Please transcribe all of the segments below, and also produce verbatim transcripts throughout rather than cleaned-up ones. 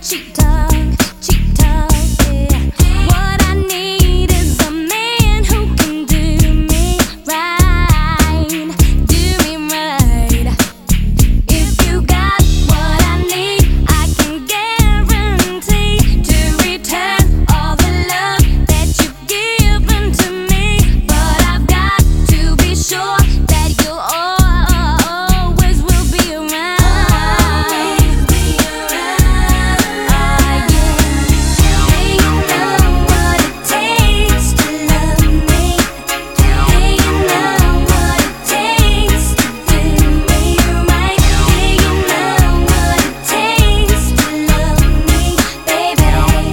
cheap talk, cheap talk, yeah. What I need is a man who can do me right, do me right. If you got what I need, I can guarantee to return all the love that you've given to me. But I've got to be sure that you'll always will be around. Always be around. Ah, yeah. Do you know what it takes to love me? Do you know what it takes to do me right? Do you know what it takes to love me, baby,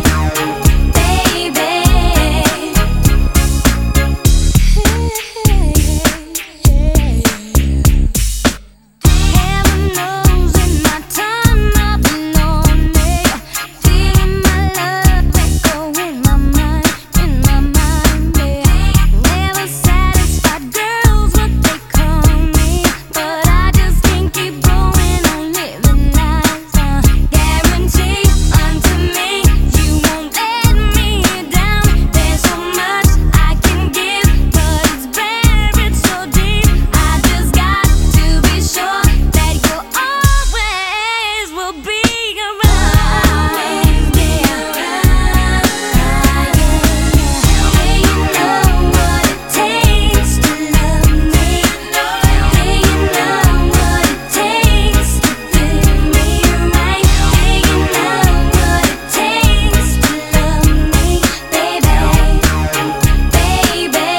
baby? Heaven knows in my time I've been on me, feeling my love echo in my mind, in my mind, yeah. Never satisfied girls what they call me, but I just can't keep going on living life. Uh, guarantee unto me you won't let me down. There's so much I can give, but it's buried so deep. I just got to be sure that you'll always will be around. Always be around. Ah, yeah. Do you know what it takes to love me? Do you know what it takes to do me right? Do you know what it takes to love me, baby, baby?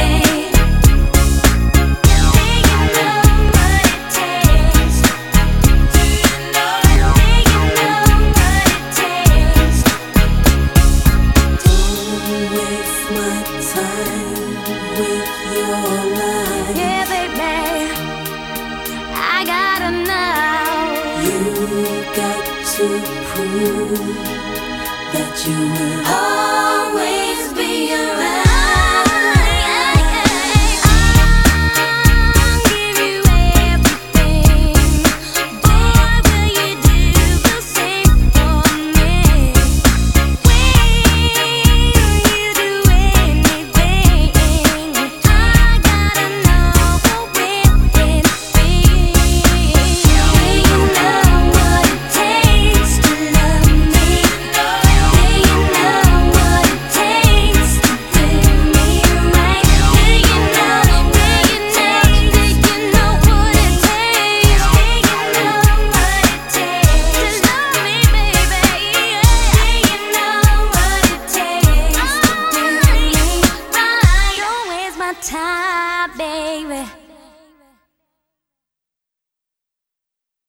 Do you know what it takes? Do you know? Do you know what it takes? Don't waste my time with your lies. Yeah, baby, I gotta know. You got to prove that you will